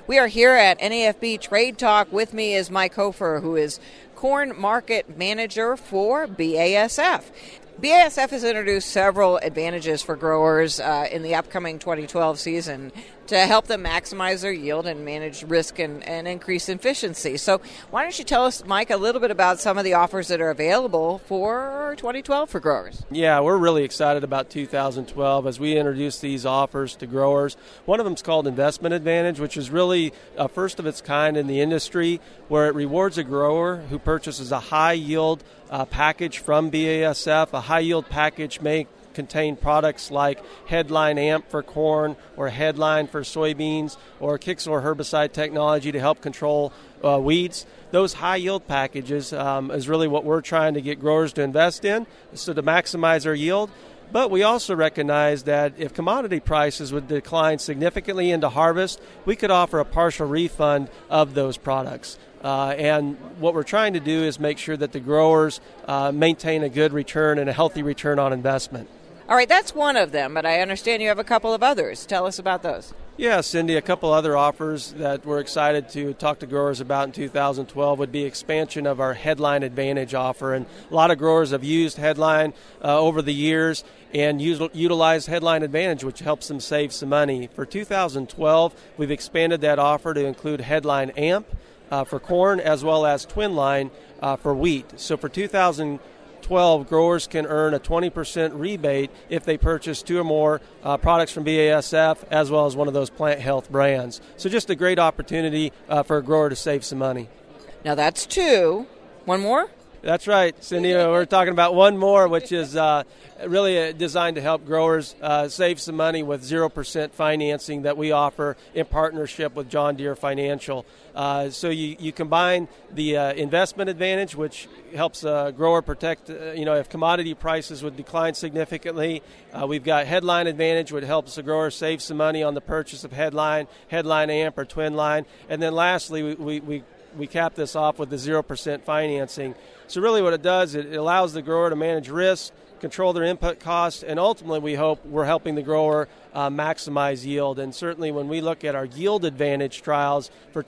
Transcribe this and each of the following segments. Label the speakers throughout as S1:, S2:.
S1: We are here at NAFB Trade Talk. With me is Mike Hofer, who is Corn Market Manager for BASF. BASF has introduced several advantages for growers in the upcoming 2012 season to help them maximize their yield and manage risk and increase efficiency. So why don't you tell us, Mike, a little bit about some of the offers that are available for 2012 for growers?
S2: Yeah, we're really excited about 2012 as we introduce these offers to growers. One of them is called Investment Advantage, which is really a first of its kind in the industry, where it rewards a grower who purchases a high-yield package from BASF. A high-yield package may contain products like Headline AMP for corn or Headline for soybeans or Kixor herbicide technology to help control weeds. Those high-yield packages is really what we're trying to get growers to invest in, so to maximize their yield. But we also recognize that if commodity prices would decline significantly into harvest, we could offer a partial refund of those products. And what we're trying to do is make sure that the growers maintain a good return and a healthy return on investment.
S1: All right, that's one of them, but I understand you have a couple of others. Tell us about those.
S2: Yeah, Cindy, a couple other offers that we're excited to talk to growers about in 2012 would be expansion of our Headline Advantage offer. And a lot of growers have used Headline over the years and utilize Headline Advantage, which helps them save some money. For 2012, we've expanded that offer to include Headline AMP for corn as well as Twin Line for wheat. So for 2012, growers can earn a 20% rebate if they purchase two or more products from BASF as well as one of those plant health brands. So just a great opportunity for a grower to save some money.
S1: Now that's two. One more?
S2: That's right, Cindy. We're talking about one more, which is really designed to help growers save some money with 0% financing that we offer in partnership with John Deere Financial. So you combine the investment advantage, which helps a grower protect, if commodity prices would decline significantly. We've got Headline Advantage, which helps the grower save some money on the purchase of Headline AMP or Twin Line. And then lastly, we cap this off with the 0% financing. So really what it does, it allows the grower to manage risk, control their input costs, and ultimately we hope we're helping the grower maximize yield. And certainly when we look at our yield advantage trials for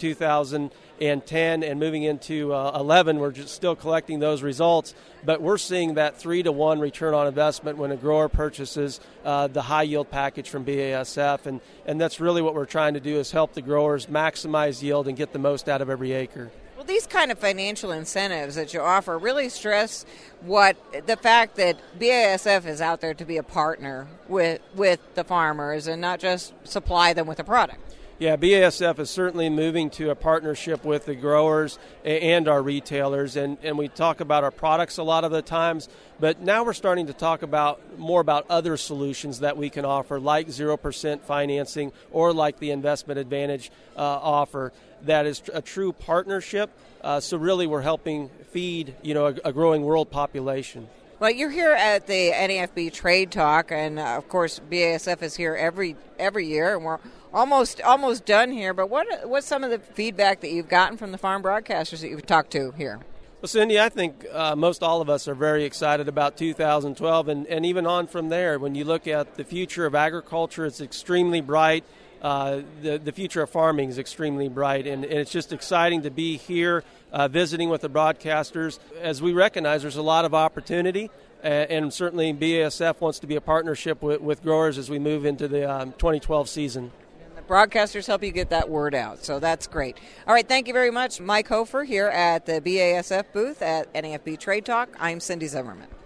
S2: 2010 and moving into 11, we're just still collecting those results, but we're seeing that 3-to-1 return on investment when a grower purchases the high yield package from BASF, and that's really what we're trying to do, is help the growers maximize yield and get the most out of every acre.
S1: Well, these kind of financial incentives that you offer really stress the fact that BASF is out there to be a partner with the farmers and not just supply them with a product.
S2: Yeah, BASF is certainly moving to a partnership with the growers and our retailers, and we talk about our products a lot of the times, but now we're starting to talk more about other solutions that we can offer, like 0% financing or like the Investment Advantage offer. That is a true partnership, so really we're helping feed a growing world population.
S1: Well, you're here at the NAFB Trade Talk, and of course BASF is here every year, and we're almost done here. But what's some of the feedback that you've gotten from the farm broadcasters that you've talked to here?
S2: Well, Cindy, I think most all of us are very excited about 2012, and even on from there. When you look at the future of agriculture, it's extremely bright. The future of farming is extremely bright, and it's just exciting to be here visiting with the broadcasters, as we recognize there's a lot of opportunity, and certainly BASF wants to be a partnership with growers as we move into the 2012 season.
S1: And the broadcasters help you get that word out, so that's great. All right, thank you very much, Mike Hofer here at the BASF booth at NAFB Trade Talk. I'm Cindy Zimmerman.